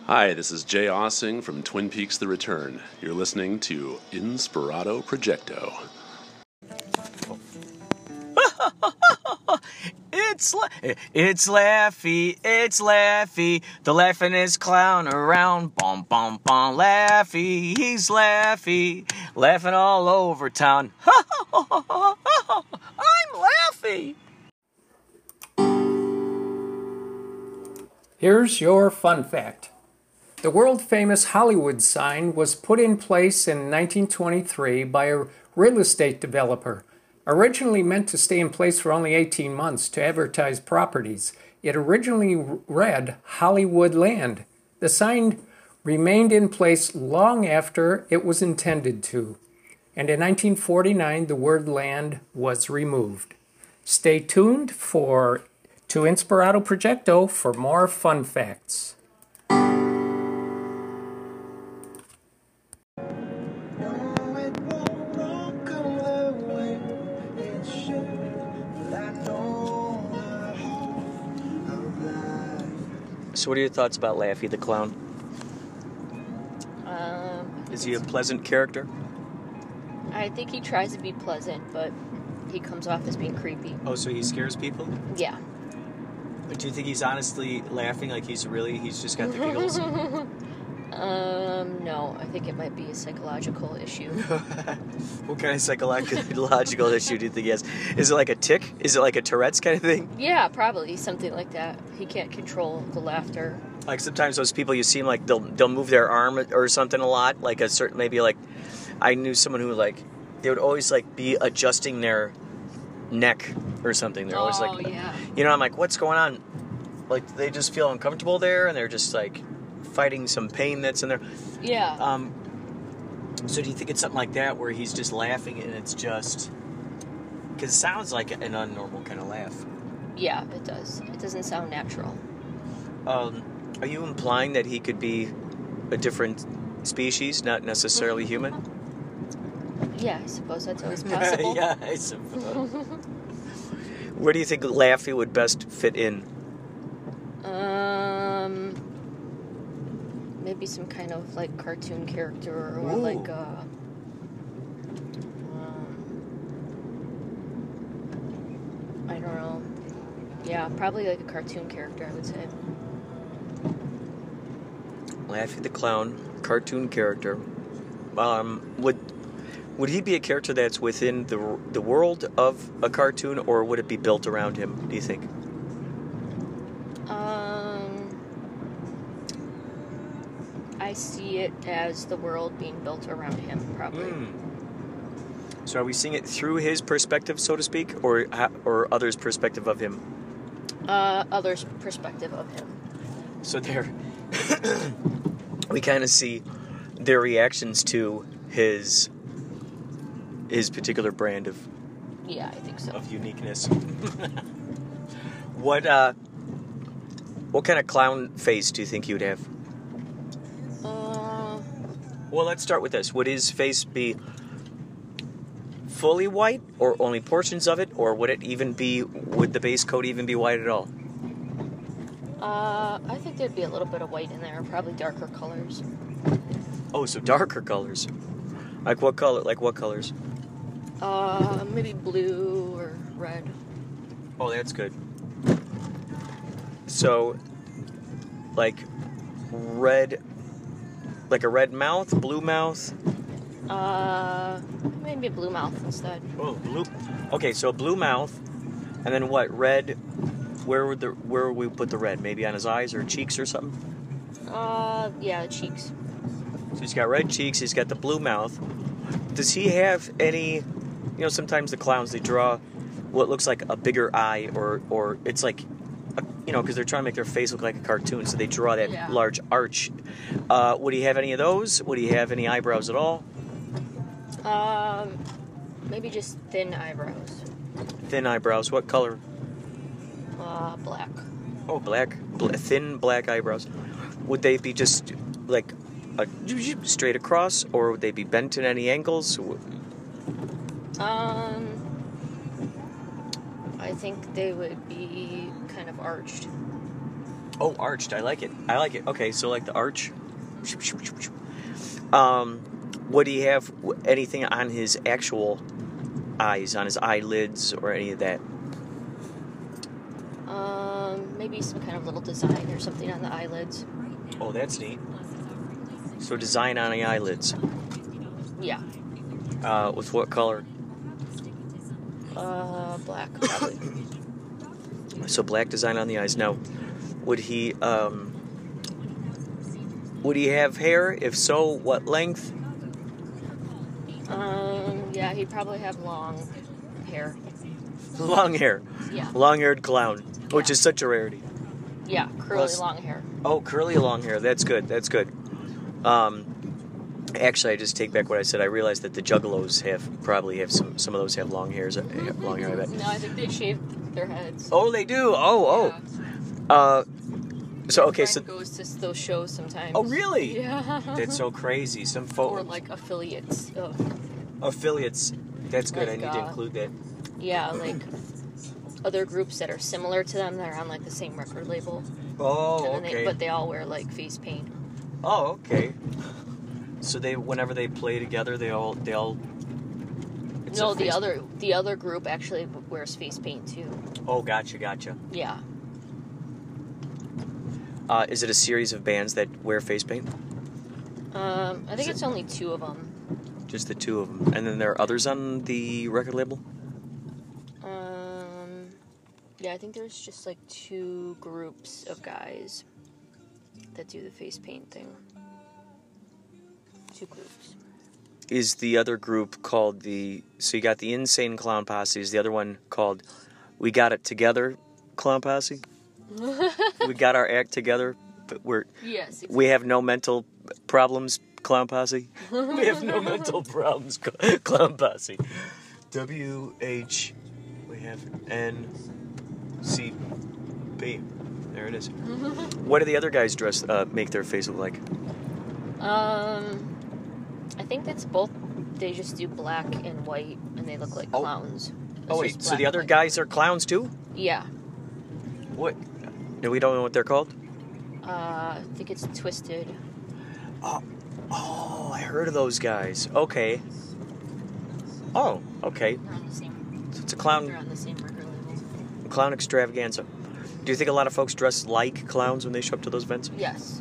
Hi, this is Jay Ossing from Twin Peaks The Return. You're listening to Inspirato Projecto. It's Laffy, the laughingest clown around. Bum, bum, bum, Laffy, he's Laffy, laughing all over town. I'm Laffy. Here's your fun fact. The world-famous Hollywood sign was put in place in 1923 by a real estate developer. Originally meant to stay in place for only 18 months to advertise properties, it originally read Hollywood Land. The sign remained in place long after it was intended to, and in 1949 the word land was removed. Stay tuned to Inspirato Projecto for more fun facts. So what are your thoughts about Laffy the clown? Is he a pleasant character? I think he tries to be pleasant, but he comes off as being creepy. Oh, so he scares people? Yeah. But do you think he's honestly laughing like he's just got the giggles? No. I think it might be a psychological issue. What kind of psychological issue do you think he has? Is it like a tic? Is it like a Tourette's kind of thing? Yeah, probably something like that. He can't control the laughter. Like sometimes those people you see like they'll move their arm or something a lot, like a certain maybe like I knew someone who like they would always like be adjusting their neck or something. They're always like, yeah. You know, I'm like, what's going on? Like they just feel uncomfortable there, and they're just like fighting some pain that's in there. Yeah. So do you think it's something like that where he's just laughing and it's just because it sounds like an unnormal kind of laugh? Yeah, it does. It doesn't sound natural. Are you implying that he could be a different species, not necessarily human? Yeah, I suppose that's always possible. Yeah, I suppose. Where do you think Laffy would best fit in? Maybe some kind of like cartoon character or Ooh. like I don't know. Yeah, probably like a cartoon character, I would say. Laffy the clown, cartoon character. Would he be a character that's within the world of a cartoon, or would it be built around him, do you think? I see it as the world being built around him, probably. So are we seeing it through his perspective, so to speak, or others' perspective of him? Others' perspective of him. So there, we kind of see their reactions to his particular brand of Yeah, I think so. of uniqueness. What kind of clown face do you think you'd have? Well, let's start with this. Would his face be fully white, or only portions of it, or would the base coat even be white at all? I think there'd be a little bit of white in there, probably darker colors. Oh, so darker colors. Like what color? Like what colors? Maybe blue or red. Oh, that's good. So, like red, like a red mouth, blue mouth? Maybe a blue mouth instead. Oh, blue. Okay, so blue mouth, and then what? Red. Where would we put the red? Maybe on his eyes or cheeks or something? Yeah, cheeks. So he's got red cheeks. He's got the blue mouth. Does he have any? You know, sometimes the clowns they draw what looks like a bigger eye, or it's like, because they're trying to make their face look like a cartoon, so they draw that large arch. Would he have any of those? Would he have any eyebrows at all? Maybe just thin eyebrows. Thin eyebrows. What color? Black. Oh, black. Thin black eyebrows. Would they be just like straight across, or would they be bent at any angles? I think they would be kind of arched. Oh, arched. I like it. Okay, so like the arch. Would he have anything on his actual eyes, on his eyelids, or any of that? Maybe some kind of little design or something on the eyelids. Oh, that's neat. So design on the eyelids. Yeah. With what color? Black, probably. So black design on the eyes. Now, would he have hair? If so, what length? Yeah, he'd probably have long hair. Long hair. Yeah. Long-haired clown, which is such a rarity. Yeah, curly long hair. Oh, curly long hair. That's good. Actually, I just take back what I said. I realized that the Juggalos probably have some of those have long hair. I bet. No, I think they shave their heads. Oh, they do. Oh. So okay, so goes to those shows sometimes. Oh, really? Yeah. That's so crazy. Some Or like affiliates. affiliates. That's good. Like, I need to include that. Yeah, like other groups that are similar to them that are on like the same record label. Oh, And then okay. but they all wear like face paint. Oh, okay. So whenever they play together, they all. It's No, a face- the other group actually wears face paint too. Oh, gotcha. Yeah. Is it a series of bands that wear face paint? I think it's only 2 of them. Just the 2 of them, and then there are others on the record label. Yeah, I think there's just like 2 groups of guys that do the face paint thing. 2 groups. Is the other group called so you got the Insane Clown Posse, is the other one called We Got It Together Clown Posse? We got our act together, but Yes, exactly. we have no mental problems Clown Posse? We have no mental problems Clown Posse. WH, we have NCP. There it is. What do the other guys make their face look like? I think that's both. They just do black and white, and they look like clowns. Oh wait, so the other guys are clowns too? Yeah. What? No, we don't know what they're called? I think it's Twisted. Oh, I heard of those guys. Okay. Oh, okay. They're on the same. So it's a They're clown on the same record label. extravaganza. Do you think a lot of folks dress like clowns when they show up to those events? Yes.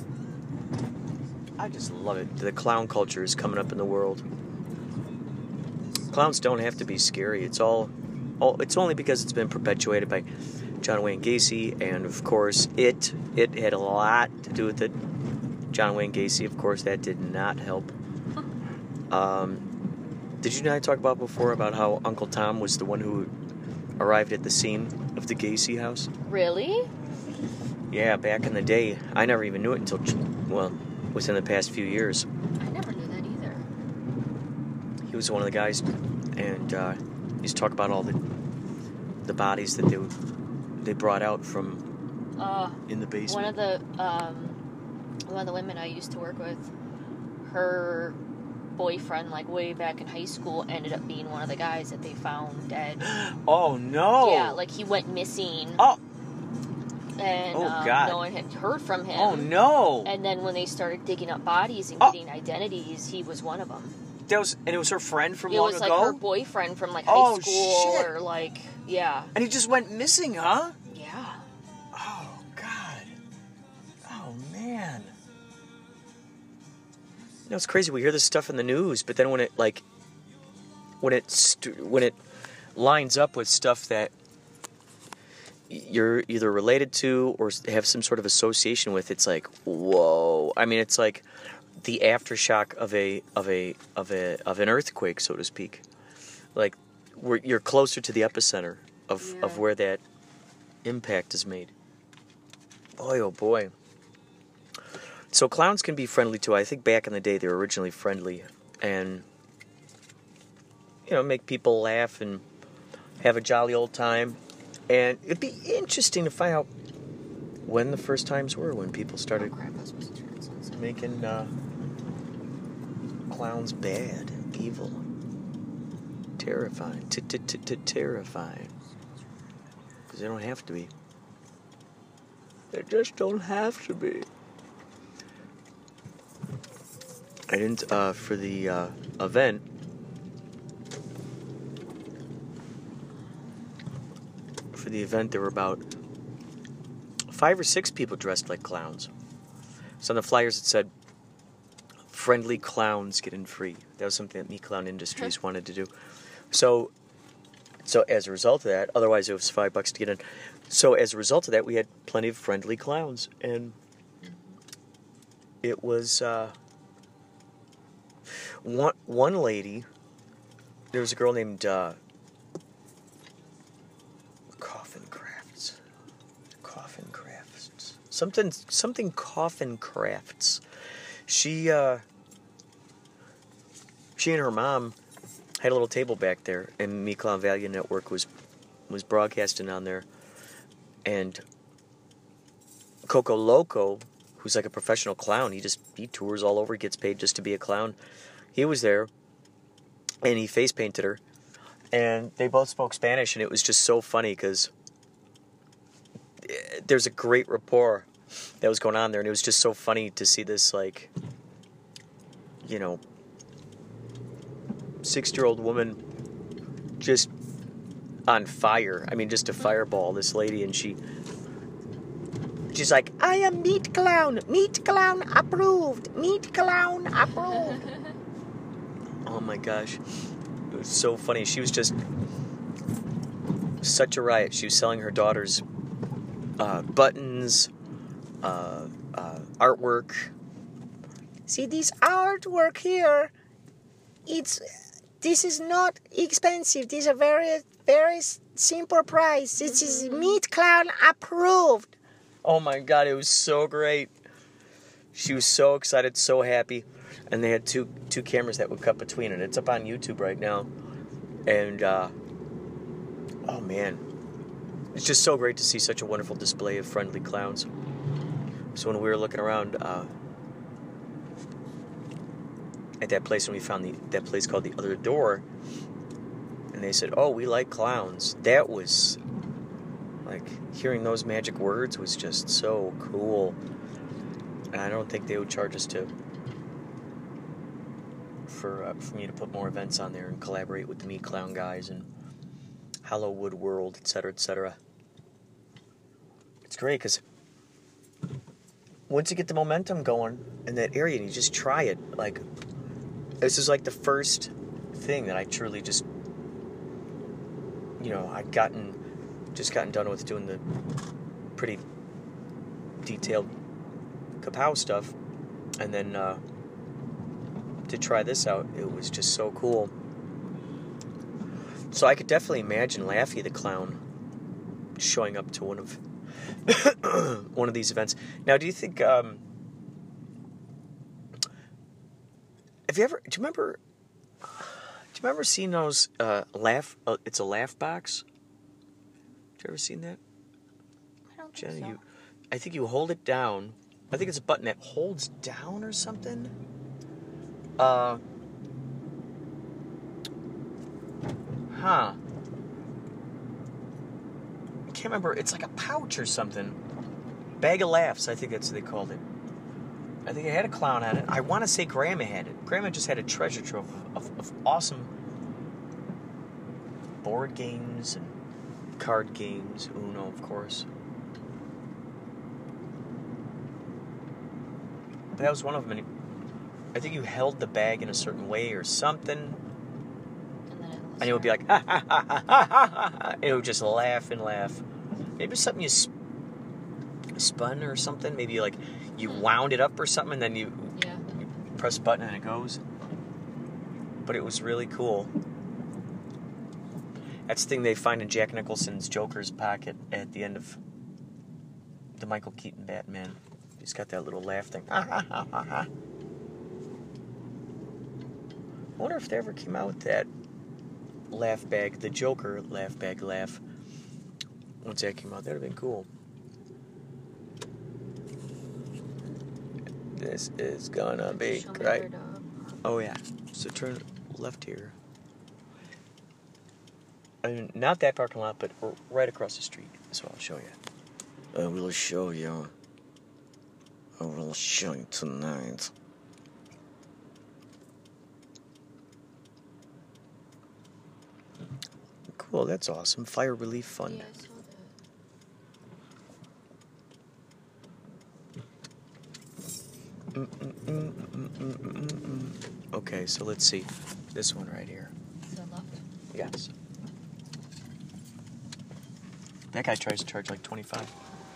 I just love it. The clown culture is coming up in the world. Clowns don't have to be scary. It's only because it's been perpetuated by John Wayne Gacy, and of course it had a lot to do with it. John Wayne Gacy, of course, that did not help. Did you and I talk about before about how Uncle Tom was the one who arrived at the scene of the Gacy house? Really? Yeah, back in the day. I never even knew it until, within the past few years. I never knew that either. He was one of the guys, and he used to talk about all the bodies that they brought out from in the basement. One of the women I used to work with, her boyfriend, like way back in high school, ended up being one of the guys that they found dead. Oh no! Yeah, like he went missing. Oh. And God. no one had heard from him. Oh no! And then when they started digging up bodies and getting identities, he was one of them. It was her friend from It long was ago? like her boyfriend from like high Oh, school shit. or like yeah. And he just went missing, huh? Yeah. Oh God! Oh man! You know, it's crazy. We hear this stuff in the news, but then when it lines up with stuff that you're either related to or have some sort of association with, it's like, whoa. I mean, it's like the aftershock of an earthquake, so to speak. Like you're closer to the epicenter of where that impact is made. Boy, oh boy. So clowns can be friendly too. I think back in the day they were originally friendly and make people laugh and have a jolly old time. And it'd be interesting to find out when the first times were when people started making clowns bad, evil, terrifying, terrifying. Because they don't have to be. They just don't have to be. I didn't, for the event, there were about 5 or 6 people dressed like clowns. So on the flyers it said, friendly clowns get in free. That was something that Me Clown Industries wanted to do. So as a result of that, otherwise it was $5 to get in. So as a result of that, we had plenty of friendly clowns. And it was, one lady, there was a girl named, Coffin Crafts. Something Coffin Crafts. She and her mom had a little table back there, and Me Clown Value Network was broadcasting on there. And Coco Loco, who's like a professional clown, he tours all over, gets paid just to be a clown. He was there, and he face painted her, and they both spoke Spanish, and it was just so funny because there's a great rapport that was going on there, and it was just so funny to see this, like, 60-year-old woman just on fire. I mean, just a fireball, this lady, and she's like, I am Meat Clown approved. Oh my gosh, it was so funny. She was just such a riot. She was selling her daughter's buttons, artwork. See this artwork here? This is not expensive. This is a very, very simple price. This is Meat Clown approved. Oh my God, it was so great. She was so excited, so happy. And they had two cameras that would cut between it. It's up on YouTube right now. And, oh man. It's just so great to see such a wonderful display of friendly clowns. So when we were looking around at that place, and we found that place called The Other Door, and they said, oh, we like clowns. That was, like, hearing those magic words was just so cool. And I don't think they would charge us for me to put more events on there and collaborate with the Me Clown guys and Hallowwood World, etc., etc. It's great because once you get the momentum going in that area and you just try it, like, this is like the first thing that I truly just, I'd gotten done with doing the pretty detailed kapow stuff, and then to try this out, it was just so cool. So I could definitely imagine Laffy the Clown showing up to one of these events. Now, do you think? Do you remember seeing those laugh? It's a laugh box. Have you ever seen that? I don't Jenna, think so. I think you hold it down. I think it's a button that holds down or something. I can't remember. It's like a pouch or something. Bag of Laughs, I think that's what they called it. I think it had a clown on it. I want to say Grandma had it. Grandma just had a treasure trove of awesome board games and card games. Uno, of course. But that was one of them. And I think you held the bag in a certain way or something. And it would be like, ha, ha, ha, ha, ha, ha, ha. It would just laugh and laugh. Maybe it's something you spun or something. Maybe like you wound it up or something, and then you press a button and it goes. But it was really cool. That's the thing they find in Jack Nicholson's Joker's pocket at the end of the Michael Keaton Batman. He's got that little laugh thing. Ha, ha, ha, ha, ha. I wonder if they ever came out with that laugh bag, the Joker laugh bag laugh. Once that came out, that would have been cool. This is gonna be great. Oh yeah. So turn left here. I mean, not that parking lot, but right across the street. So I'll show you. I will show you. I will show you tonight. Cool, that's awesome. Fire Relief Fund. Yeah, I saw that. Okay, so let's see. This one right here. Is that left? Yes. That guy tries to charge like 25.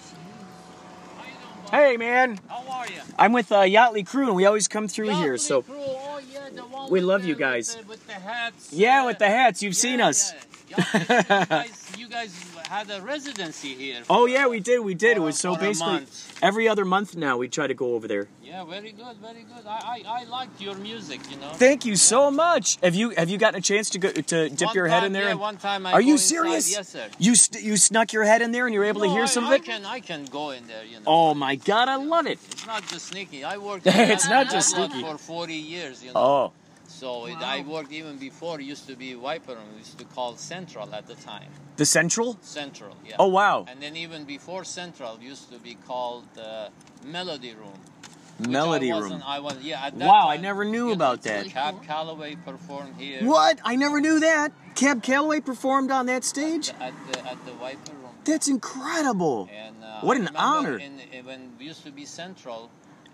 Hey, man. How are you? I'm with Yachtly Crew, and we always come through here, Yachtly so Crew, oh, yeah, the one we with love the- you guys. With the hats. Yeah, with the hats. You've seen us. Yeah. You guys had a residency here. Oh, yeah, we did. It was so for a basically month. every other month now we try to go over there. Yeah, very good, very good. I liked your music, you know. Thank you so much. Have you gotten a chance to go to dip One your head time, in there? Yeah, and- one time I Are go you inside, serious? Yes, sir. You snuck your head in there and you were able to No, hear some of I it? I can go in there, you know. Oh my God, I love it. It's not just sneaky. I worked It's in not just Netherlands sneaky. for 40 years, you know. Oh, So I worked even before. It used to be Viper Room. We used to call Central at the time. the Central? Central, yeah. Oh wow, And then even before Central used to be called Melody Room. which Melody I Room. wasn't- I was, yeah, at that Wow, I time, never knew you know, about that. Cab Calloway performed here. What? I never knew that. Cab Calloway performed on that stage. At the Viper Room. That's incredible. And What I an remember honor. when we used to be Central,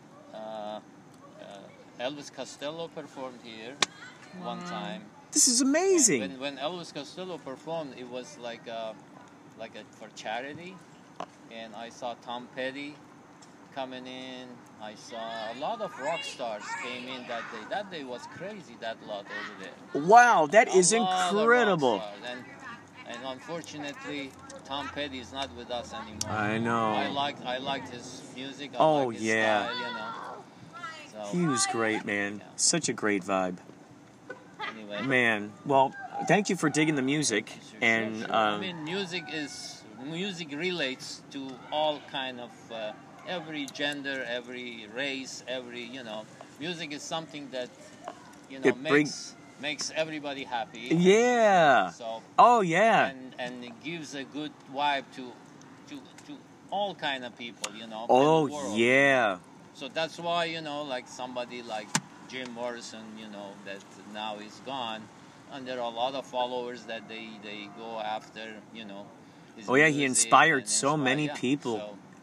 Elvis Costello performed here one time. This is amazing. And when Elvis Costello performed, it was like a for charity, and I saw Tom Petty coming in. I saw a lot of rock stars came in that day. That day was crazy. That lot over there. Wow, that is A lot of rock incredible. stars. And unfortunately, Tom Petty is not with us anymore. I know. I liked his music. I Oh, liked his yeah. style, you know. So He was great, man. Yeah. Such a great vibe. anyway. Man, well, thank you for digging the music. Sure, And sure. I mean, music relates to all kind of every gender, every race, every Music is something that It makes everybody happy. yeah. So Oh yeah. and it gives a good vibe to all kind of people, in the Oh world. yeah. So that's why like somebody like Jim Morrison, that now is gone, and there are a lot of followers that they go after, his Oh yeah, he music inspired and so many people.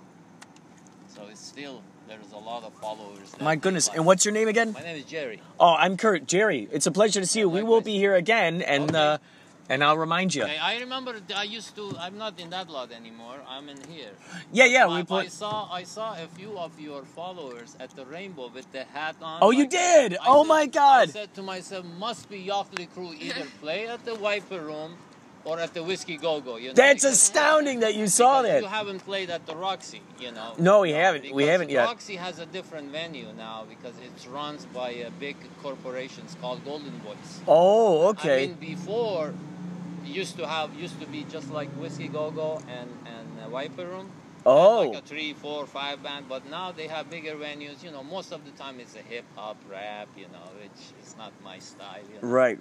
So it's still there's a lot of followers. that My they goodness. like. And what's your name again? My name is Jerry. Oh, I'm Kurt. Jerry, it's a pleasure to see you. We will likewise. be here again, and Okay. and I'll remind you. I remember I'm not in that lot anymore. I'm in here. Yeah, I we put. saw a few of your followers at the Rainbow with the hat on. Oh, you did? Oh, my God. I said to myself, must be Yachtly Crew either play at the Viper Room or at the Whiskey Go-Go. That's because- astounding that you saw because You that. haven't played at the Roxy, No, we haven't. We Because haven't yet. Roxy has a different venue now because it's run by a big corporations called Golden Voice. Oh, I okay. mean, before used to be just like Whiskey Go-Go and Viper Room. Oh. Like a 3, 4, 5 band, but now they have bigger venues. Most of the time it's a hip hop, rap. Which is not my style. Right.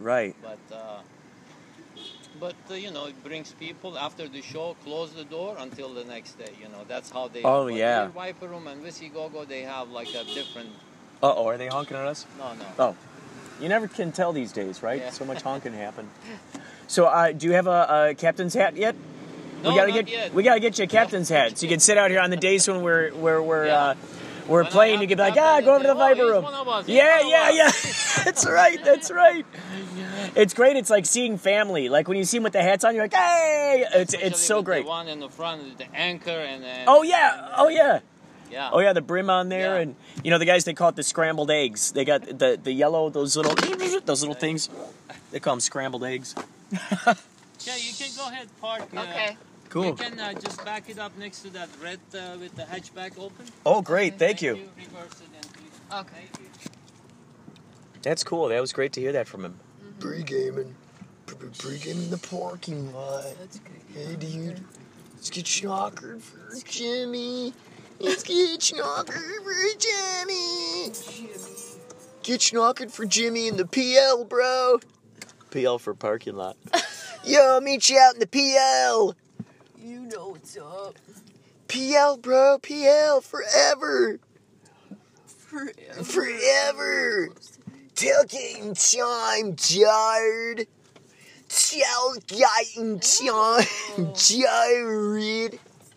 But it brings people after the show. Close the door until the next day. That's how they. Oh, but yeah. here, Viper Room and Whiskey Go-Go, they have like a different. Uh-oh, are they honking at us? No. Oh. You never can tell these days, right? Yeah. So much honking happen. So, do you have a captain's hat yet? No, we gotta not get yet. we gotta get you a captain's hat so you can sit out here on the days when we're Yeah. we're When I playing. have You can be like, captain, go over to the they say, Viper he's Room. one of us, he's Yeah. one of us. That's right. It's great. It's like seeing family. Like when you see them with the hats on, you're like, hey! It's Especially so with great. The one in the front, the anchor, and then. Oh yeah. Yeah. Oh yeah, the brim on there, Yeah. and the guys they call it the scrambled eggs. They got the yellow those little things. They call them scrambled eggs. Yeah, you can go ahead, park. Okay. Cool. You can just back it up next to that red with the hatchback open. Oh great, thank you. Reverse it and please. Okay. Thank you. That's cool. That was great to hear that from him. Pre-gaming. Pre-gaming in the parking lot. That's good. Hey, dude. Let's get schnockered for Jimmy. Let's get schnockered for Jimmy. Get schnockered for Jimmy in the PL, bro. PL for parking lot. Yo, I'll meet you out in the PL. You know what's up. PL, bro. PL forever. Forever. Tailgating time, Jared. Tailgating time, Jared.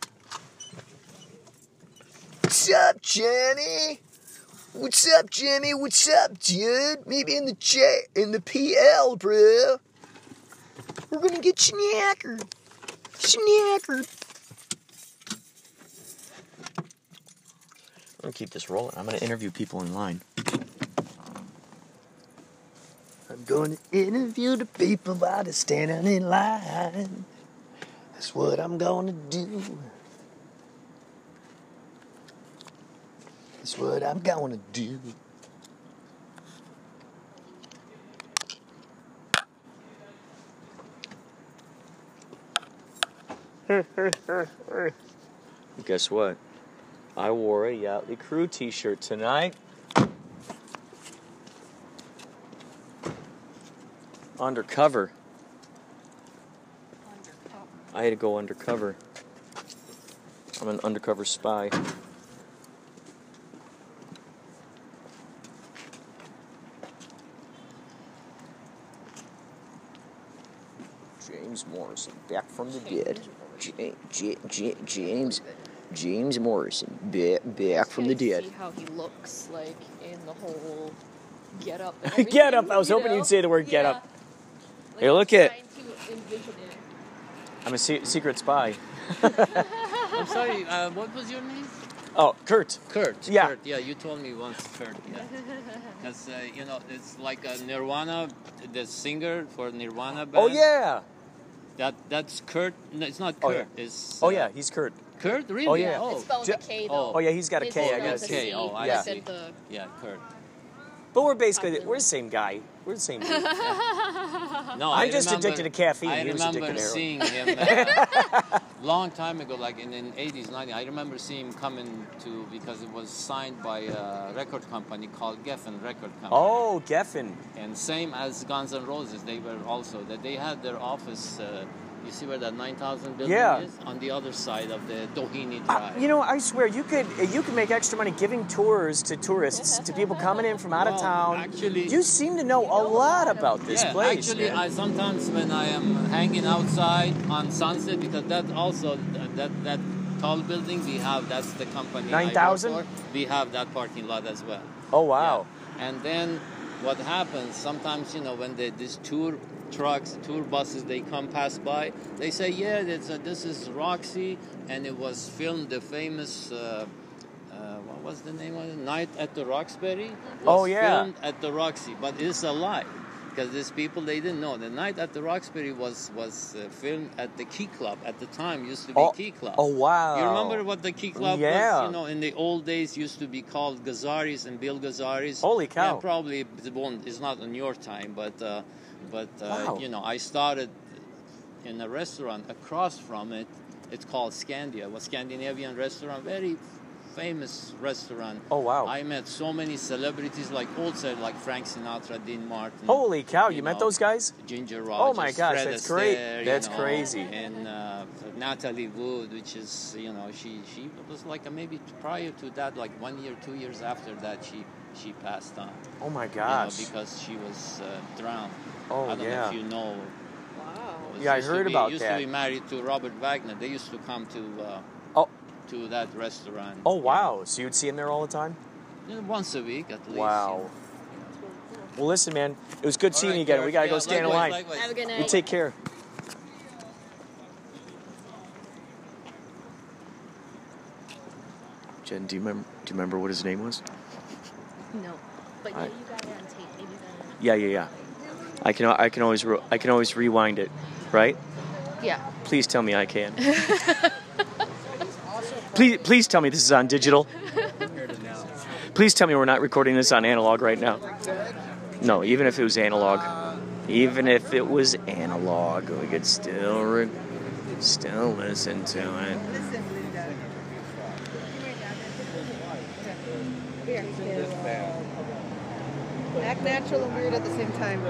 What's up, Jimmy? What's up, Jimmy? What's up, dude? Maybe in the PL, bro. We're gonna get snackered. Snackered. I'm gonna keep this rolling. I'm gonna interview people in line. I'm gonna interview the people while they're standing in line. That's what I'm gonna do. That's what I'm gonna do. Guess what? I wore a Yachtly Crew t-shirt tonight. Undercover. I had to go undercover. I'm an undercover spy. James Morrison, back from the dead. James Morrison, back from the dead. See how he looks like in the whole get up. Get up. I was hoping you'd say the word get up. Hey, look at. I'm a secret spy. I'm sorry, what was your name? Oh, Kurt. Kurt. Yeah. Kurt. Yeah, you told me once, Kurt. Yeah. Because, it's like Nirvana, the singer for Nirvana band. Oh, yeah. That's Kurt. No, it's not Kurt. Oh, yeah. It's, Oh, yeah, he's Kurt. Kurt? Really? Oh, yeah. It's spelled with a K, though. Oh, yeah, he's got a His K, I spelled guess. with a K. C. Oh, I Yeah. see. The Yeah, Kurt. But we're basically, we're the same guy. We're the same dude. No, I'm just addicted to caffeine. I He was remember addicted to seeing him long time ago, like in the 80s, 90s. I remember seeing him coming to, because it was signed by a record company called Geffen Record Company. Oh, Geffen. And same as Guns N' Roses, they were also, that they had their office, you see where that 9,000 building is? On the other side of the Doheny Drive. I swear, you could make extra money giving tours to tourists, to people coming in from out of town. Actually, you seem to know a lot about this place. Actually, man. I sometimes when I am hanging outside on Sunset, because that also, that tall building we have, that's the company 9,000? We have that parking lot as well. Oh, wow. Yeah. And then what happens, sometimes, when these tour trucks, tour buses, they come pass by, they say, yeah, this is Roxy, and it was filmed, the famous, what was the name of it? Night at the Roxbury? Was filmed at the Roxy, but it's a lie. Because these people, they didn't know. The Night at the Roxbury was filmed at the Key Club. At the time, used to be Key Club. Oh, wow. You remember what the Key Club was? In the old days, used to be called Gazzari's and Bill Gazzari's. Holy cow. Yeah, probably it's not in your time, but wow. I started in a restaurant across from it. It's called Scandia. It was a Scandinavian restaurant, very famous restaurant. Oh, wow. I met so many celebrities, like Frank Sinatra, Dean Martin. Holy cow, you met those guys? Ginger Rogers. Oh my gosh, Fred that's great. Astaire, That's crazy. And Natalie Wood, which is, she was like maybe prior to that, like 1 year, 2 years after that, she passed on. Oh my gosh. Because she was drowned. Oh, I don't know if you know. Wow. Yeah, I heard about that. Used to be married to Robert Wagner. They used to come to that restaurant. Oh, wow. So you'd see him there all the time? Once a week, at least. Wow. Well, listen, man. It was good seeing you again. We got to go stand in line. Likewise. Have a good night. You take care. Jen, do you remember what his name was? No. But yeah, you got it on tape. Maybe then. Yeah. I can always rewind it, right? Yeah. Please tell me I can. Please tell me this is on digital. Please tell me we're not recording this on analog right now. No, even if it was analog. Even if it was analog, we could still listen to it. Act natural and weird at the same time.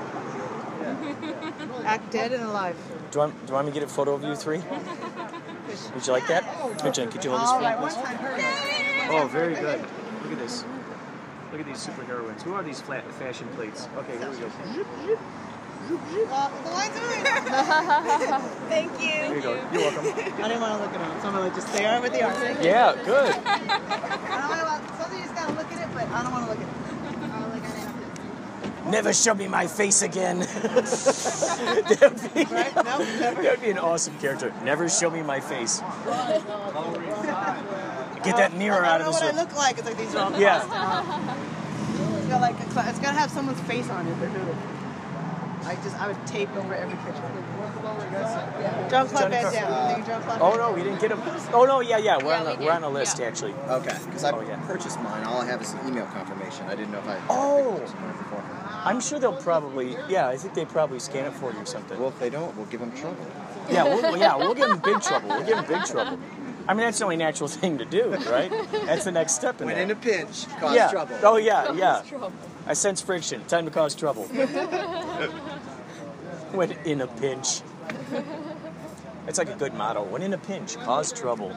Act dead and alive. Do you want me to get a photo of you three? Would you like that? Here, Jen, could you hold this for me, please? Oh, very good. Look at this. Look at these superheroines. Who are these fashion plates? Okay, here we go. Well, the line's moving. Thank you. Here you go. You're welcome. I didn't want to look at them, so I'm going to just stay on with the arms. Yeah, good. I don't want to, sometimes you just got to look at it, but I don't want to look at it. Never show me my face again. Right? No, never. That would be an awesome character. Never show me my face. Get that mirror out of this I room. don't know what I look like. It's like these are all Yeah. it's got to have someone's face on it. I would tape over every picture. Don't clap that down. Oh no, we didn't get him. Oh no, yeah. We're on a list actually. Okay, because I purchased mine. All I have is email confirmation. I didn't know if I. I'm sure they'll probably. Yeah, I think they probably scan it for you or something. Well, if they don't, we'll give them trouble. Yeah, we'll give them big trouble. We'll give them big trouble. I mean, that's the only natural thing to do, right? That's the next step in When that. in a pinch, cause trouble. Oh yeah. I sense friction. Time to cause trouble. When in a pinch. It's like a good motto. When in a pinch, cause trouble.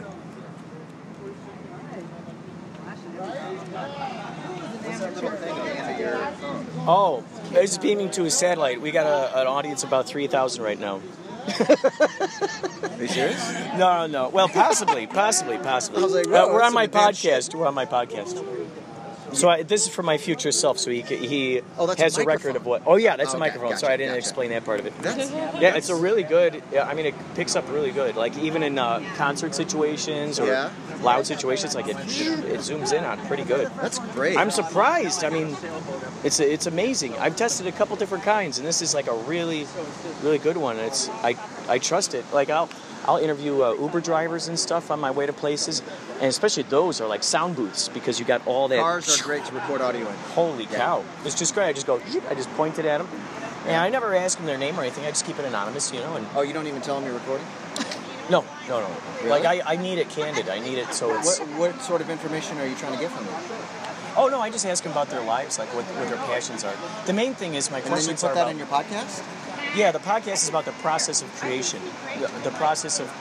Oh, it's beaming to a satellite. We got an audience of about 3,000 right now. Are you serious? No. Well, possibly. I was like, wow, we're on my that's some podcast. We're on my podcast. So this is for my future self. So he that's has a a record of what. Oh yeah, that's a microphone. Sorry, I didn't explain that part of it. Yeah, it's a really good. I mean, it picks up really good. Like even in concert situations or loud situations, like it zooms in on pretty good. That's great. I'm surprised. I mean, it's amazing. I've tested a couple different kinds, and this is like a really, really good one. I trust it. Like I'll interview Uber drivers and stuff on my way to places, and especially those are like sound booths because you got all that. Cars are great to record audio in. Holy cow! It's just great. I just go. I just pointed at them, and I never ask them their name or anything. I just keep it anonymous, you know. And oh, you don't even tell them you're recording? No. Really? Like I need it candid. I need it so it's. What sort of information are you trying to get from them? Oh no, I just ask them about their lives, like what their passions are. The main thing is my questions are about. And then you put that in your podcast? Yeah, the podcast is about the process of creation, the process of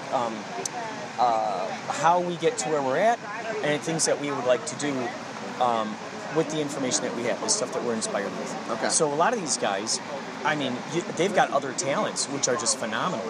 how we get to where we're at, and things that we would like to do with the information that we have, the stuff that we're inspired with. Okay. So a lot of these guys, I mean, they've got other talents which are just phenomenal.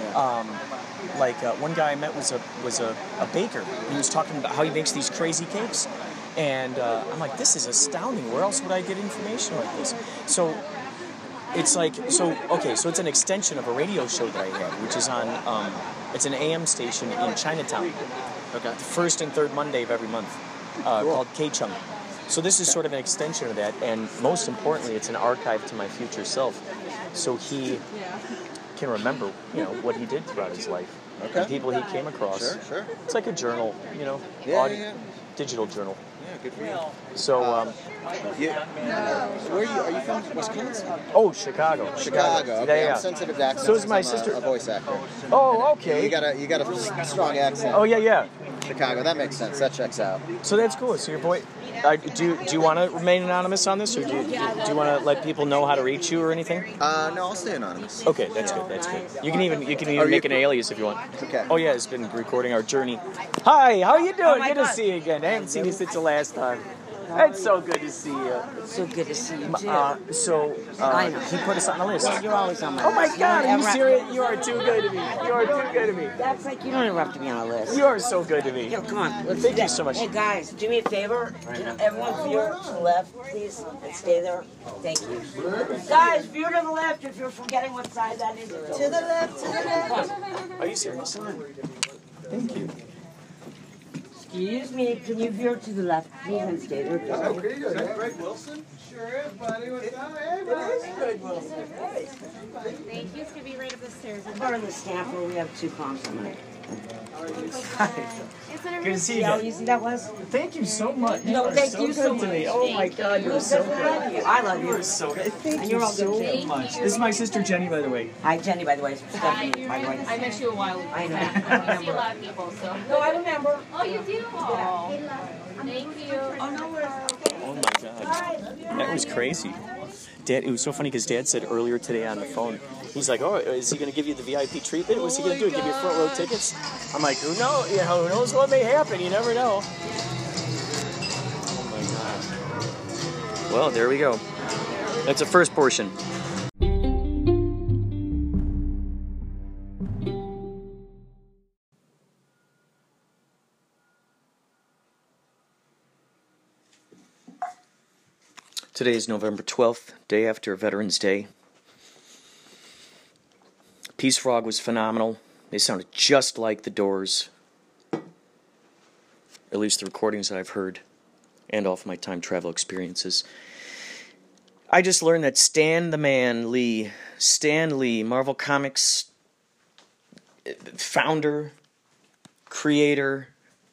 One guy I met was a baker. He was talking about how he makes these crazy cakes, and I'm like, this is astounding. Where else would I get information like this? So. It's like, so it's an extension of a radio show that I had, which is on, it's an AM station in Chinatown. Okay. The first and third Monday of every month, called K-Chung. So this is sort of an extension of that, and most importantly, it's an archive to my future self. So he can remember, what he did throughout his life. Okay. The people he came across. Sure. It's like a journal, digital journal. Yeah, good for you. So, where are you from? Wisconsin? Oh, Chicago. Okay. Yeah. I'm sensitive to accents. So is my I'm sister. A voice actor. Oh, okay. You got a strong accent. Oh, yeah. Chicago. That makes sense. That checks out. So that's cool. So your boy, do you want to remain anonymous on this, or do you want to let people know how to reach you or anything? No, I'll stay anonymous. Okay, that's good. You can even make an alias if you want. Okay. Oh yeah, it's been recording our journey. Hi, how you doing? Good to see you again. I haven't seen you since the last time. It's so good to see you. It's so good to see you too. I know. He put us on the list. Yeah, you're always on my list. Oh my God, are you serious? You are too good to me. That's like, you don't ever have to be on a list. You are so good to me. Yo, come on. Thank you so much. Hey guys, do me a favor. Can everyone veer to the left, please, and stay there? Thank you. Guys, veer to the left if you're forgetting what side that is. To the left. Are you serious? Thank you. Excuse me, can you veer to the left, please, and stay there? Okay, is that Greg Wilson? Sure is, buddy. What's up? Hey, buddy. It is Greg Wilson. Hey. Thank you. It's going to be right up the stairs. Part of the stamper, we have 2 comps tonight. Good to see you. See how easy that was? Thank you so much. No, thank you so much. To me. Oh my God, you're so good. I love you. You're so good. Thank and you you're all so good. much. This is my sister Jenny, by the way. Hi, Jenny, by the way. Stephanie, by the way. I met you a while ago. I know. I see a lot of people, so. No, I remember. Oh, you do? Oh. Thank you. Oh, no worries. Oh my God. That was crazy. Dad, it was so funny because Dad said earlier today on the phone, he's like, "Oh, is he going to give you the VIP treatment? What's he going to do? Give you front row tickets?" I'm like, "Who knows? You know, who knows what may happen? You never know." Oh my God. Well, there we go. That's the first portion. Today is November 12th, day after Veterans Day. Peace Frog was phenomenal. They sounded just like the Doors. At least the recordings that I've heard, and off my time travel experiences. I just learned that Stan Lee, Marvel Comics founder, creator,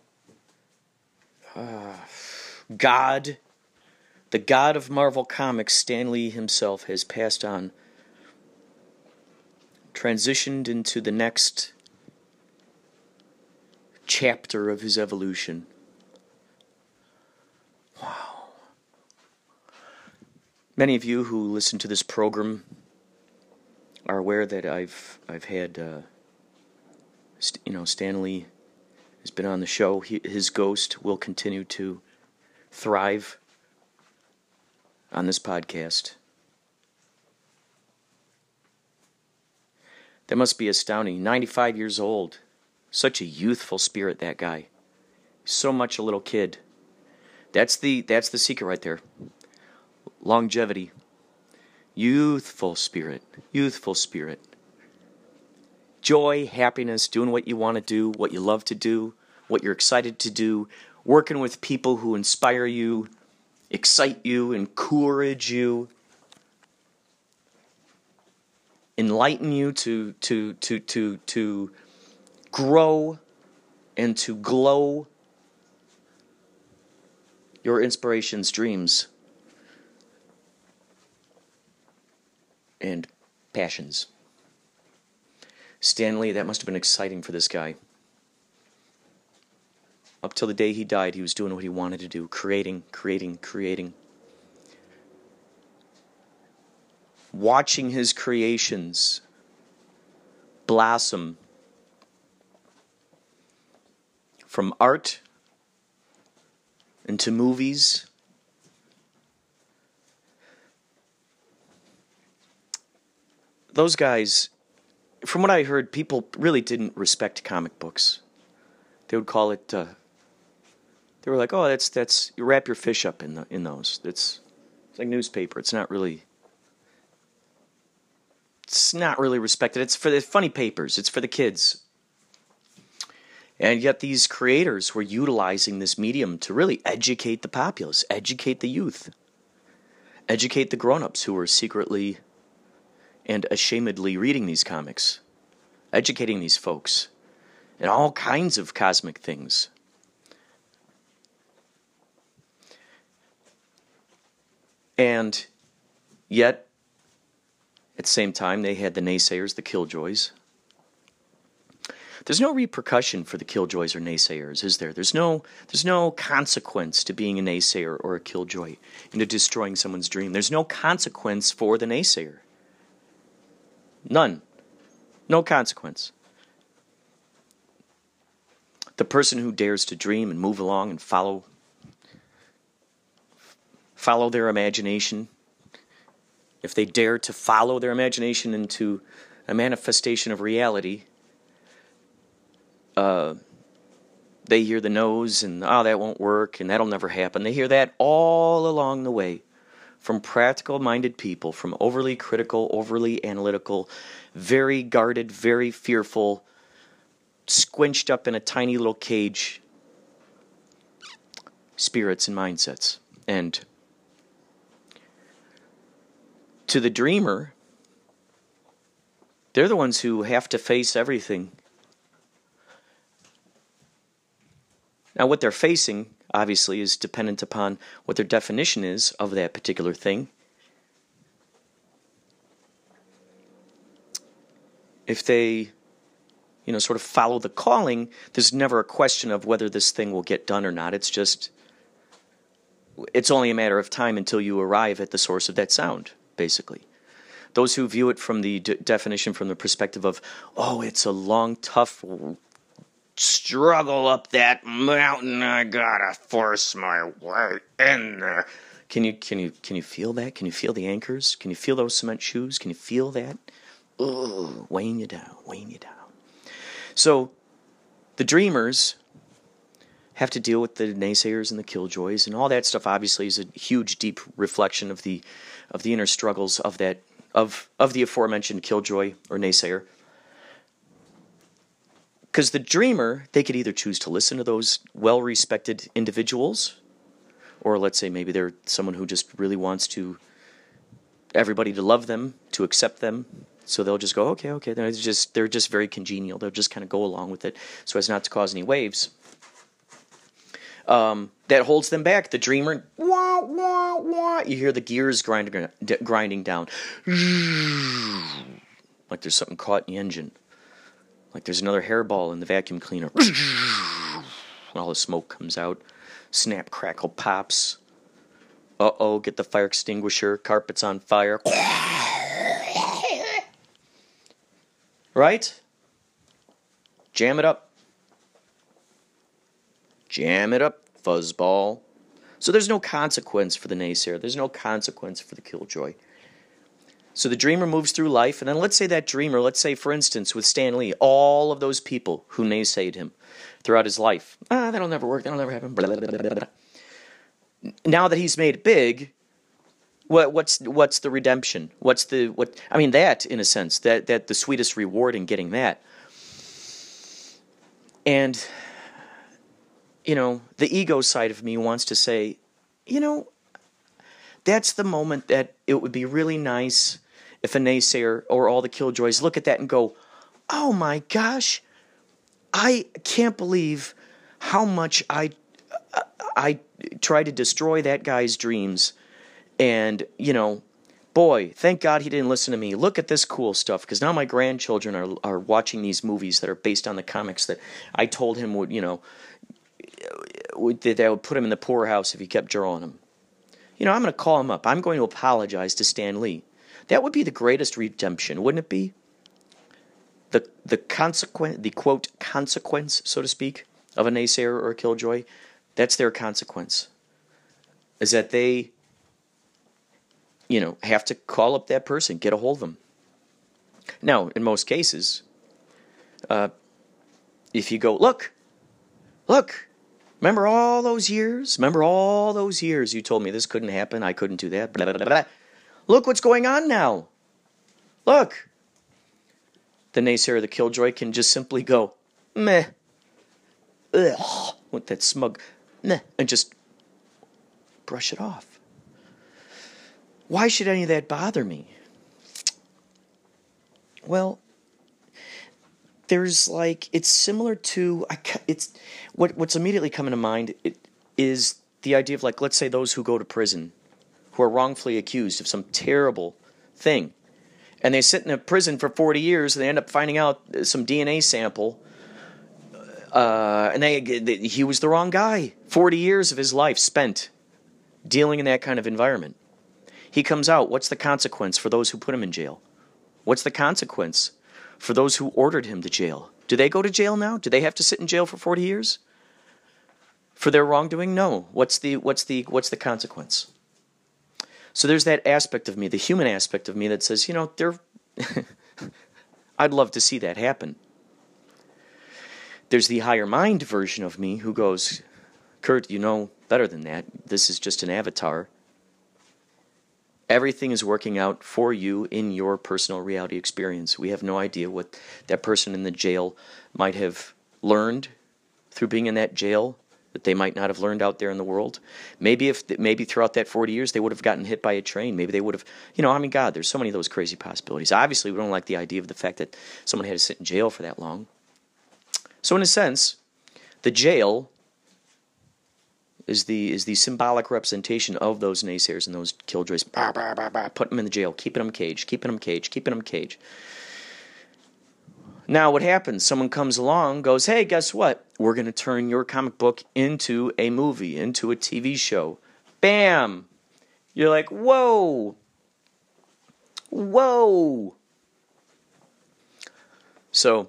God, the God of Marvel Comics, Stan Lee himself, has passed on, transitioned into the next chapter of his evolution. Wow. Many of you who listen to this program are aware that I've had, Stan Lee has been on the show. His ghost will continue to thrive on this podcast. That must be astounding. 95 years old. Such a youthful spirit, that guy. So much a little kid. That's the secret right there. Longevity. Youthful spirit. Youthful spirit. Joy, happiness, doing what you want to do, what you love to do, what you're excited to do, working with people who inspire you, excite you, encourage you, enlighten you to grow and to glow your inspirations, dreams, and passions. Stan Lee, that must have been exciting for this guy. Up till the day he died, he was doing what he wanted to do, creating. Watching his creations blossom from art into movies. Those guys, from what I heard, people really didn't respect comic books. They would call it, they were like, "Oh, that's you wrap your fish up in those. It's like newspaper. It's not really respected. It's for the funny papers. It's for the kids." And yet these creators were utilizing this medium to really educate the populace, educate the youth, educate the grown-ups who were secretly and ashamedly reading these comics, educating these folks in all kinds of cosmic things. And yet, at the same time, they had the naysayers, the killjoys. There's no repercussion for the killjoys or naysayers, is there? There's no consequence to being a naysayer or a killjoy into destroying someone's dream. There's no consequence for the naysayer. None. No consequence. The person who dares to dream and move along and follow their imagination, if they dare to follow their imagination into a manifestation of reality, they hear the no's and, "Oh, that won't work and that'll never happen." They hear that all along the way from practical-minded people, from overly critical, overly analytical, very guarded, very fearful, squinched up in a tiny little cage spirits and mindsets. And to the dreamer, they're the ones who have to face everything. Now, what they're facing, obviously, is dependent upon what their definition is of that particular thing. If they, sort of follow the calling, there's never a question of whether this thing will get done or not. It's only a matter of time until you arrive at the source of that sound. basically. Those who view it from the definition from the perspective of, oh, it's a long, tough struggle up that mountain. I gotta force my way in there. Can you feel that? Can you feel the anchors? Can you feel those cement shoes? Can you feel that? Ugh, weighing you down. So, the dreamers have to deal with the naysayers and the killjoys, and all that stuff. Obviously, is a huge, deep reflection of the inner struggles of that of the aforementioned killjoy or naysayer. Because the dreamer, they could either choose to listen to those well-respected individuals, or let's say maybe they're someone who just really wants everybody to love them, to accept them. So they'll just go, okay. They're just very congenial. They'll just kind of go along with it so as not to cause any waves. That holds them back. The dreamer, wah, wah, wah. You hear the gears grinding down. Like there's something caught in the engine. Like there's another hairball in the vacuum cleaner. All the smoke comes out. Snap, crackle, pops. Uh-oh, get the fire extinguisher. Carpet's on fire. Right? Jam it up. Jam it up, fuzzball. So there's no consequence for the naysayer. There's no consequence for the killjoy. So the dreamer moves through life, and then let's say, for instance, with Stan Lee, all of those people who naysayed him throughout his life. That'll never work. That'll never happen. Blah, blah, blah, blah, blah. Now that he's made it big, what's the redemption? That, in a sense, that the sweetest reward in getting that. And the ego side of me wants to say, that's the moment that it would be really nice if a naysayer or all the killjoys look at that and go, oh my gosh, I can't believe how much I tried to destroy that guy's dreams. And, boy, thank God he didn't listen to me. Look at this cool stuff, because now my grandchildren are watching these movies that are based on the comics that I told him would, that would put him in the poorhouse if he kept drawing them. I'm going to call him up. I'm going to apologize to Stan Lee. That would be the greatest redemption, wouldn't it be? The quote consequence, so to speak, of a naysayer or a killjoy. That's their consequence. Is that they, have to call up that person, get a hold of them. Now, in most cases, if you go, look. Remember all those years? You told me this couldn't happen. I couldn't do that. Blah, blah, blah, blah. Look what's going on now. Look. The naysayer, the killjoy, can just simply go, meh. Ugh. With that smug, meh. And just brush it off. Why should any of that bother me? Well, there's it's similar to, what's immediately coming to mind is the idea of let's say those who go to prison, who are wrongfully accused of some terrible thing, and they sit in a prison for 40 years, and they end up finding out some DNA sample, and he was the wrong guy. 40 years of his life spent dealing in that kind of environment. He comes out. What's the consequence for those who put him in jail? What's the consequence for those who ordered him to jail? Do they go to jail now? Do they have to sit in jail for 40 years for their wrongdoing? No. What's the consequence? So there's that aspect of me, the human aspect of me, that says, I'd love to see that happen. There's the higher mind version of me who goes, Kurt, you know better than that. This is just an avatar. Everything is working out for you in your personal reality experience. We have no idea what that person in the jail might have learned through being in that jail that they might not have learned out there in the world. Maybe throughout that 40 years they would have gotten hit by a train. Maybe they would have, God, there's so many of those crazy possibilities. Obviously, we don't like the idea of the fact that someone had to sit in jail for that long. So in a sense, the jail is the symbolic representation of those naysayers and those killjoys. Put them in the jail, keeping them caged. Now what happens? Someone comes along, goes, hey, guess what? We're going to turn your comic book into a movie, into a TV show. Bam! You're like, whoa! Whoa! So,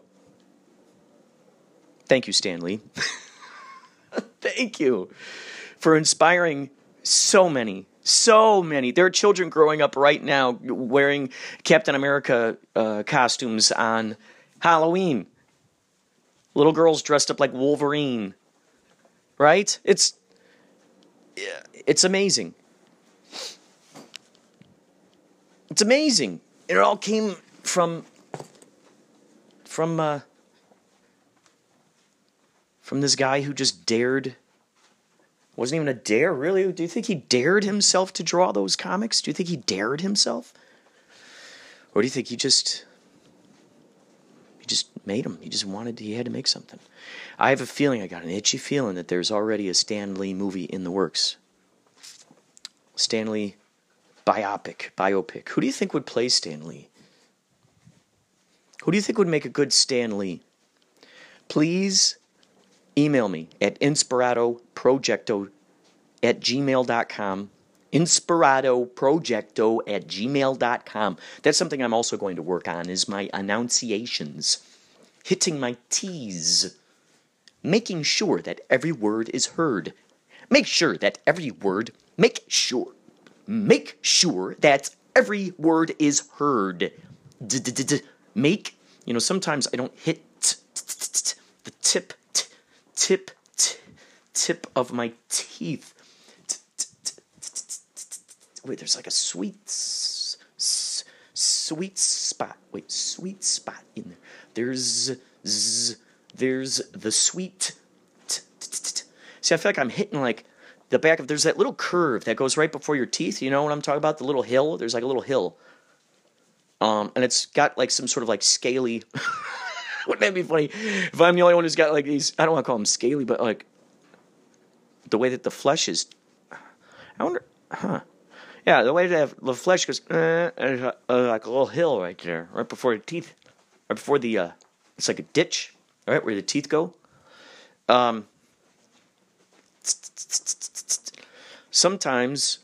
thank you, Stan Lee. Thank you for inspiring so many. There are children growing up right now wearing Captain America costumes on Halloween. Little girls dressed up like Wolverine. Right? It's amazing. It's amazing. It all came from this guy who just dared. Wasn't even a dare, really. Do you think he dared himself to draw those comics? Do you think he dared himself? Or do you think he just made them? He had to make something. I have a feeling, I got an itchy feeling that there's already a Stan Lee movie in the works. Stan Lee biopic. Who do you think would play Stan Lee? Who do you think would make a good Stan Lee? Please email me at inspiratoprojecto@gmail.com. inspiratoprojecto@gmail.com. That's something I'm also going to work on, is my enunciations. Hitting my T's. Making sure that every word is heard. Make sure that every word is heard. Make, sometimes I don't hit the tip of my teeth. Wait, there's like a sweet spot. Wait, sweet spot in there. There's the sweet. See, I feel like I'm hitting like the back of. There's that little curve that goes right before your teeth. You know what I'm talking about? The little hill. There's like a little hill. And it's got like some sort of like scaly. Wouldn't that be funny if I'm the only one who's got like these? I don't want to call them scaly, but like the way that the flesh is. I wonder, Yeah, the way that the flesh goes, like a little hill right there, right before the teeth, right before the. It's like a ditch, right where the teeth go. Sometimes,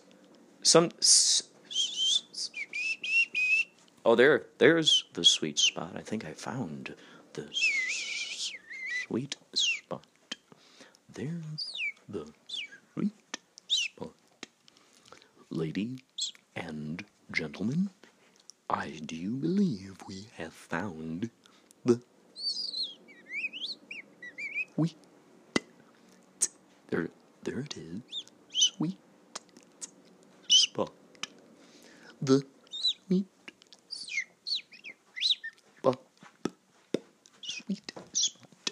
there's the sweet spot. I think I found the sweet spot. There's the sweet spot. Ladies and gentlemen, I do believe we have found the sweet. There it is. Sweet spot. The sweet spot. Sweet spot.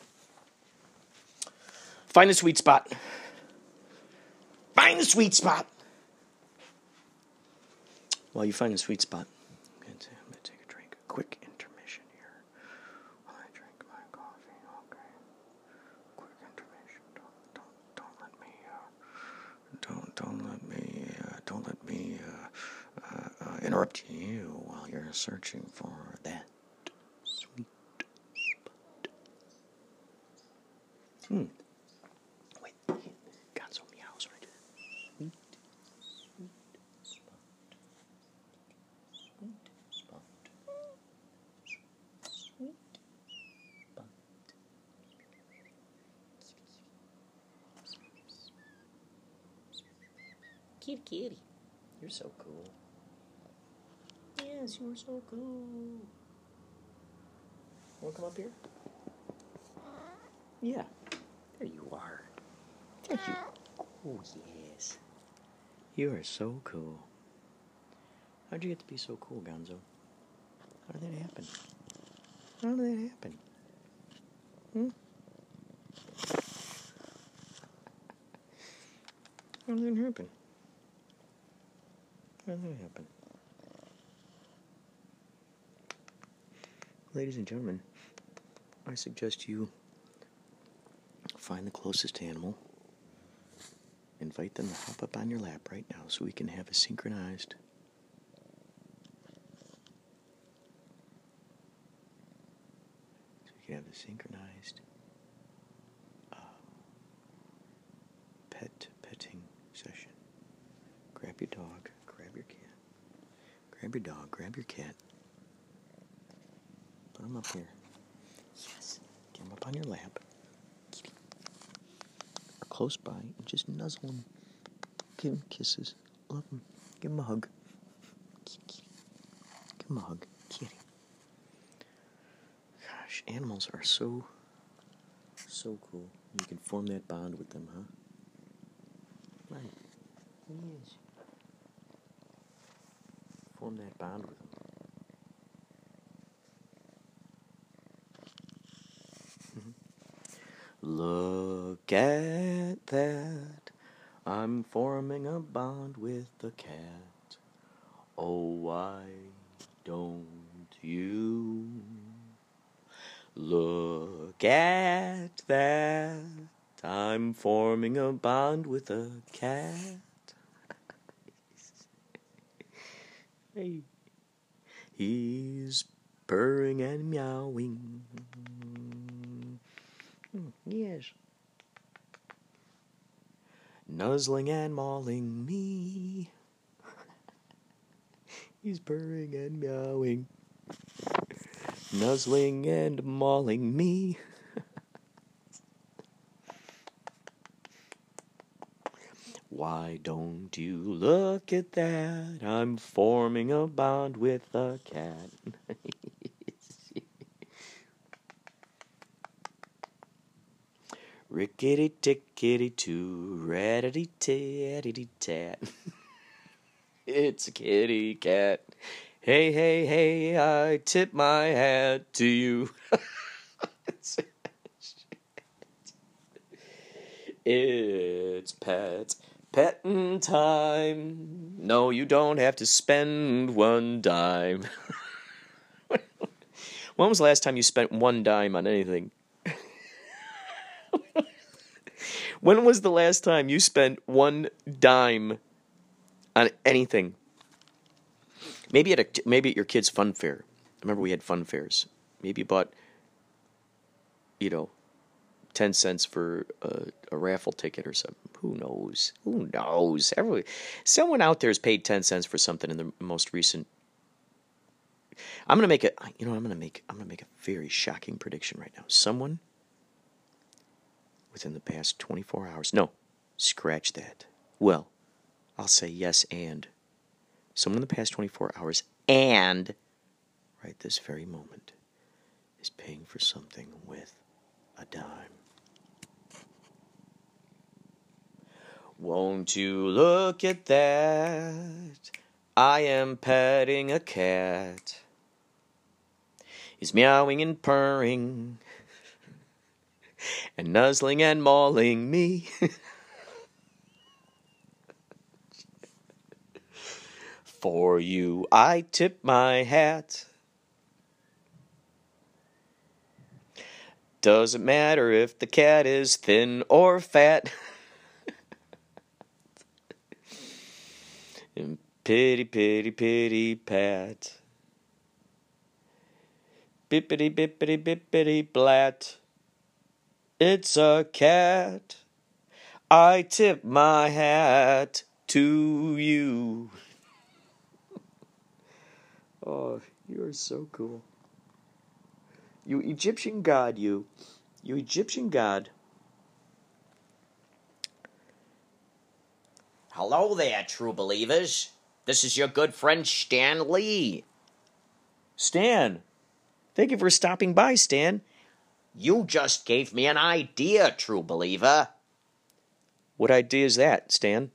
Find the sweet spot. Find the sweet spot. While you find the sweet spot, I'm going to take a drink. A quick intermission here. While I drink my coffee. Okay. Quick intermission. Don't let me interrupt you while you're searching for that sweet spot. Wait, got some meows right there. Sweet spot. Sweet spot. Sweet spot. Kitty. You're so cool. Yes, you're so cool. Want to come up here? Yeah. There you are. Thank you. Oh, yes. You are so cool. How'd you get to be so cool, Gonzo? How did that happen? How did that happen? How did that happen? How did that happen? Ladies and gentlemen, I suggest you find the closest animal, invite them to hop up on your lap right now so we can have a synchronized petting session. Grab your dog, grab your cat, Grab your dog, grab your cat. Put him up here. Yes. Get him up on your lap. Kitty. Or close by and just nuzzle him. Give him kisses. Love him. Give him a hug. Kitty. Give him a hug. Kitty. Gosh, animals are so cool. You can form that bond with them, huh? Right. Yes. Form that bond with them. Look at that. I'm forming a bond with the cat. Oh, why don't you? Look at that. I'm forming a bond with a cat. Hey. He's purring and meowing. Yes. Nuzzling and mauling me. He's purring and meowing. Nuzzling and mauling me. Why don't you look at that? I'm forming a bond with a cat. Rickety-tickety-too, rat-a-dee-tat-a-dee-tat. It's a kitty cat. Hey, hey, hey, I tip my hat to you. It's petting time. No, you don't have to spend one dime. When was the last time you spent one dime on anything? When was the last time you spent one dime on anything? Maybe at your kid's fun fair. I remember we had fun fairs. Maybe you bought, 10 cents for a raffle ticket or something. Who knows? Someone out there has paid 10 cents for something in the most recent. I'm gonna make a very shocking prediction right now. Someone within the past 24 hours. No, scratch that. Well, I'll say yes and. Someone in the past 24 hours and right this very moment is paying for something with a dime. Won't you look at that? I am petting a cat. He's meowing and purring and nuzzling and mauling me. For you I tip my hat. Doesn't matter if the cat is thin or fat. And pity, pity, pity, pat. Bippity, bippity, bippity, blat. It's a cat. I tip my hat to you. Oh, you are so cool. You Egyptian god, you. You Egyptian god. Hello there, true believers. This is your good friend Stan Lee. Stan, thank you for stopping by, Stan. You just gave me an idea, true believer. What idea is that, Stan?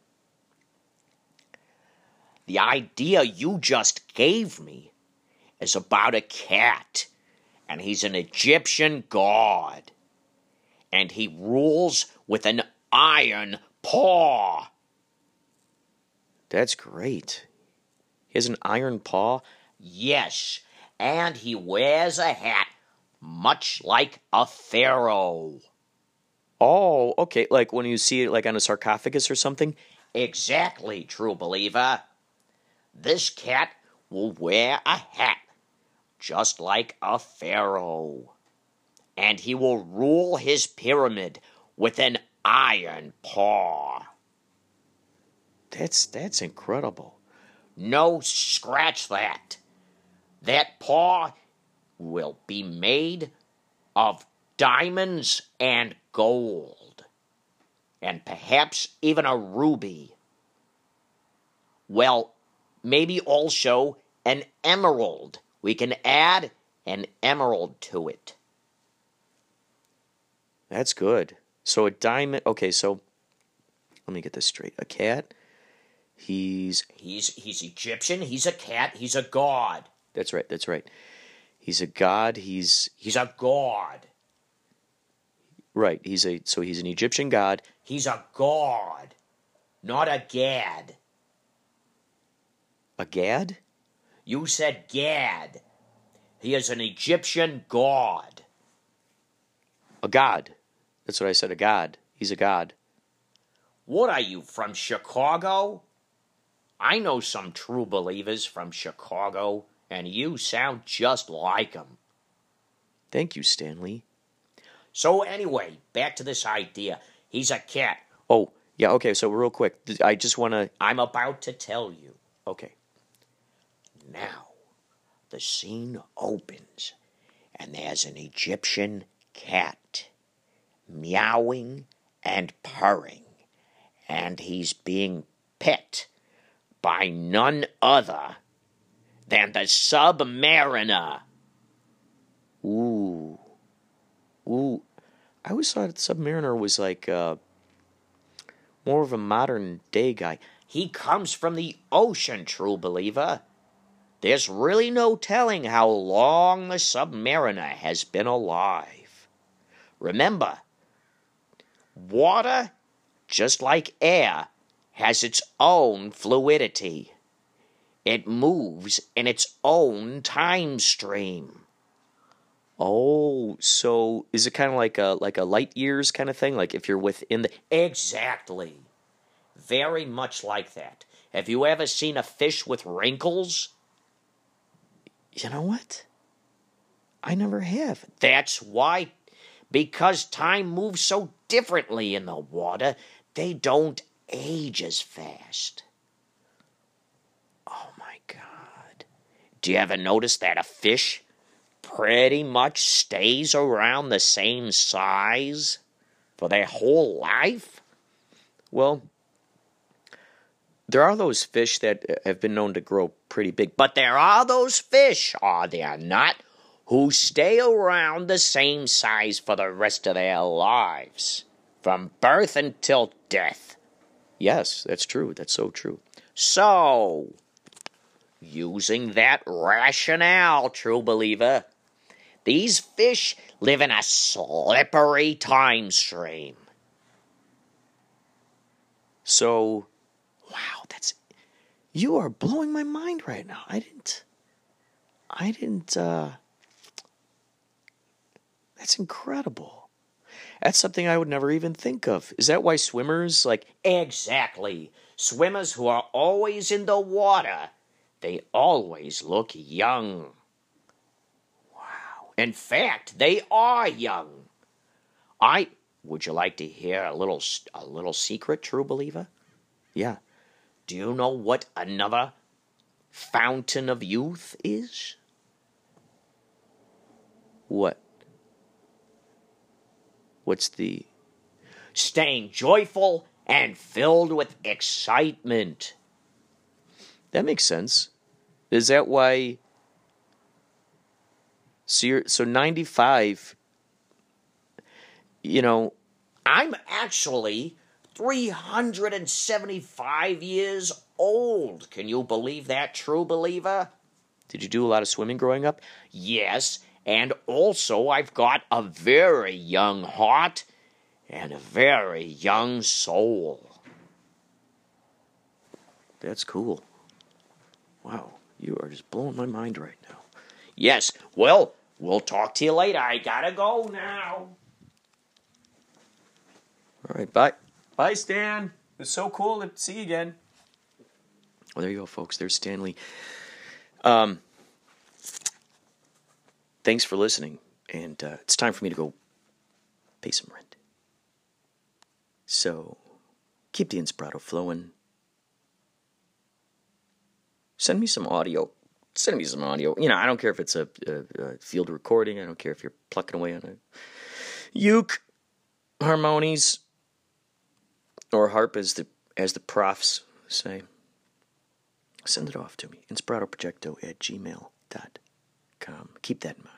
The idea you just gave me is about a cat, and he's an Egyptian god, and he rules with an iron paw. That's great. He has an iron paw? Yes, and he wears a hat much like a pharaoh. Oh, okay, like when you see it like on a sarcophagus or something? Exactly, true believer. This cat will wear a hat just like a pharaoh, and he will rule his pyramid with an iron paw. That's incredible. No, scratch that. That paw will be made of diamonds and gold, and perhaps even a ruby. Well, maybe also an emerald. We can add an emerald to it. That's good. So a diamond. Okay, so let me get this straight. A cat. He's Egyptian. He's a cat. He's a god. That's right. That's right. He's a god. He's a god. Right. He's an Egyptian god. He's a god, not a gad. A gad? You said gad. He is an Egyptian god. A god. That's what I said, a god. He's a god. What are you, from Chicago? I know some true believers from Chicago, and you sound just like them. Thank you, Stanley. So anyway, back to this idea. He's a cat. Oh, yeah, okay, so real quick. I'm about to tell you. Okay. Now, the scene opens, and there's an Egyptian cat meowing and purring, and he's being pet by none other than the Submariner. Ooh. I always thought the Submariner was like more of a modern day guy. He comes from the ocean, true believer. There's really no telling how long the Submariner has been alive. Remember, water, just like air, has its own fluidity. It moves in its own time stream. Oh, so is it kind of like a light years kind of thing? Like if you're within the... Exactly. Very much like that. Have you ever seen a fish with wrinkles? You know what? I never have. That's why. Because time moves so differently in the water, they don't age as fast. Oh my God. Do you ever notice that a fish pretty much stays around the same size for their whole life? Well, there are those fish that have been known to grow pretty big, but there are those fish, are there not, who stay around the same size for the rest of their lives, from birth until death. Yes, that's true. That's so true. So, using that rationale, true believer, these fish live in a slippery time stream. So, wow, you are blowing my mind right now. That's incredible. That's something I would never even think of. Is that why swimmers, Exactly. Swimmers who are always in the water, they always look young. Wow. In fact, they are young. Would you like to hear a little secret, true believer? Yeah. Do you know what another fountain of youth is? What? What's the... Staying joyful and filled with excitement. That makes sense. Is that why... So 95... I'm actually 375 years old. Can you believe that, true believer? Did you do a lot of swimming growing up? Yes, and also I've got a very young heart and a very young soul. That's cool. Wow, you are just blowing my mind right now. Yes, well, we'll talk to you later. I gotta go now. All right, bye. Bye, Stan. It was so cool to see you again. Well, there you go, folks. There's Stanley. Thanks for listening. And it's time for me to go pay some rent. So, keep the Inspirato flowing. Send me some audio. Send me some audio. You know, I don't care if it's a field recording. I don't care if you're plucking away on a uke, harmonies, or harp, as the profs say. Send it off to me. InspiratoProjecto@gmail.com. Keep that in mind.